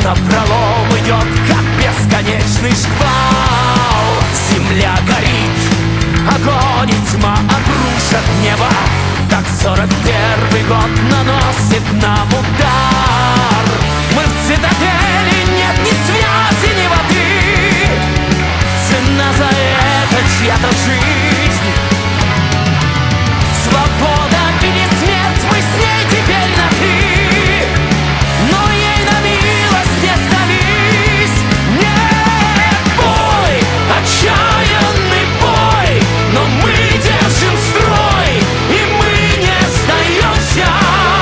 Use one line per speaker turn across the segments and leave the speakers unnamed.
напролом идет, как бесконечный шквал. Земля горит, огонь и тьма обрушат небо. Так 41-й год наносит нам удар. Мы в цитадели, нет ни связи, ни воды. Цена за это чья-то жизнь. Свобода или смерть, мы с ней теперь на «ты». Но ей на милость не сдались. Нет, бой, отчаянный бой, но мы держим строй, и мы не сдаемся.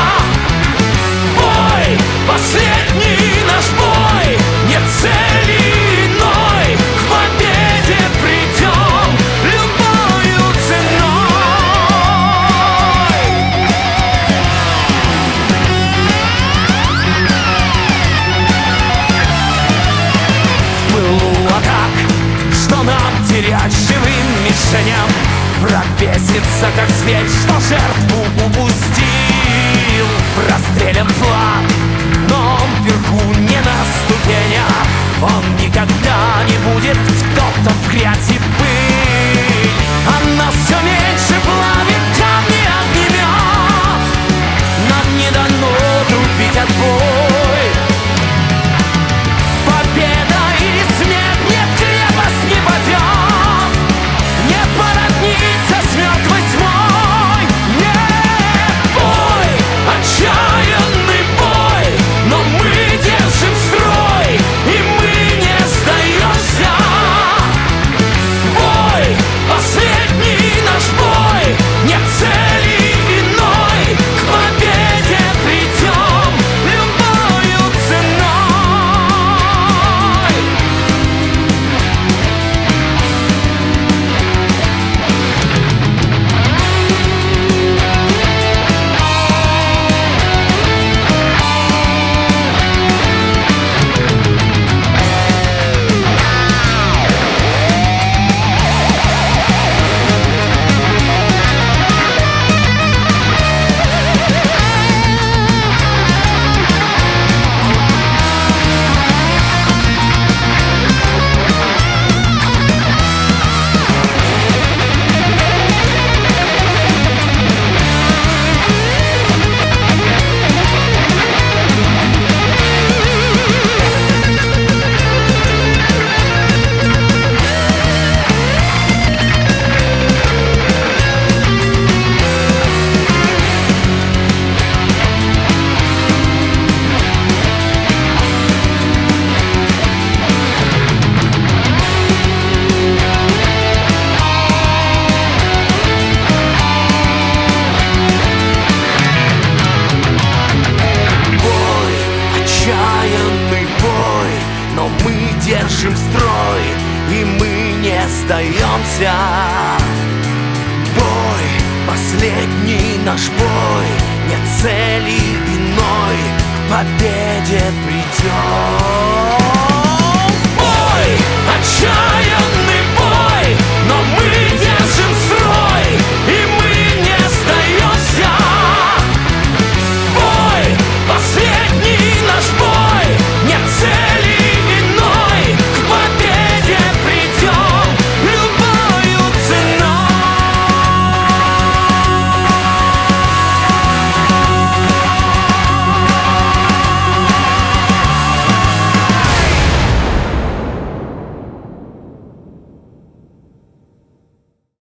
Бой, последний наш бой, нет цели иной, к победе придем любою ценой. В пылу атак, что нам терять живым мишеням? Враг бесится, как зверь, что жертву упустил. Прострелен флаг, но он вверху не на ступенях. Он никогда не будет втоптан в грязь и пыль. А нас все меньше плавит камни огнемет. Нам не дано трубить отбой. Победа или смерть, нет, крепость не падет, не породнится с мертвой тьмой. Нет, бой, отчаянный бой, но мы держим строй, и мы не сдаемся. Бой, последний наш бой, нет цели иной, к победе придем любою ценой. Отчаянный бой, но мы держим строй, и мы не сдаемся. Бой, последний наш бой, нет цели иной, к победе придем.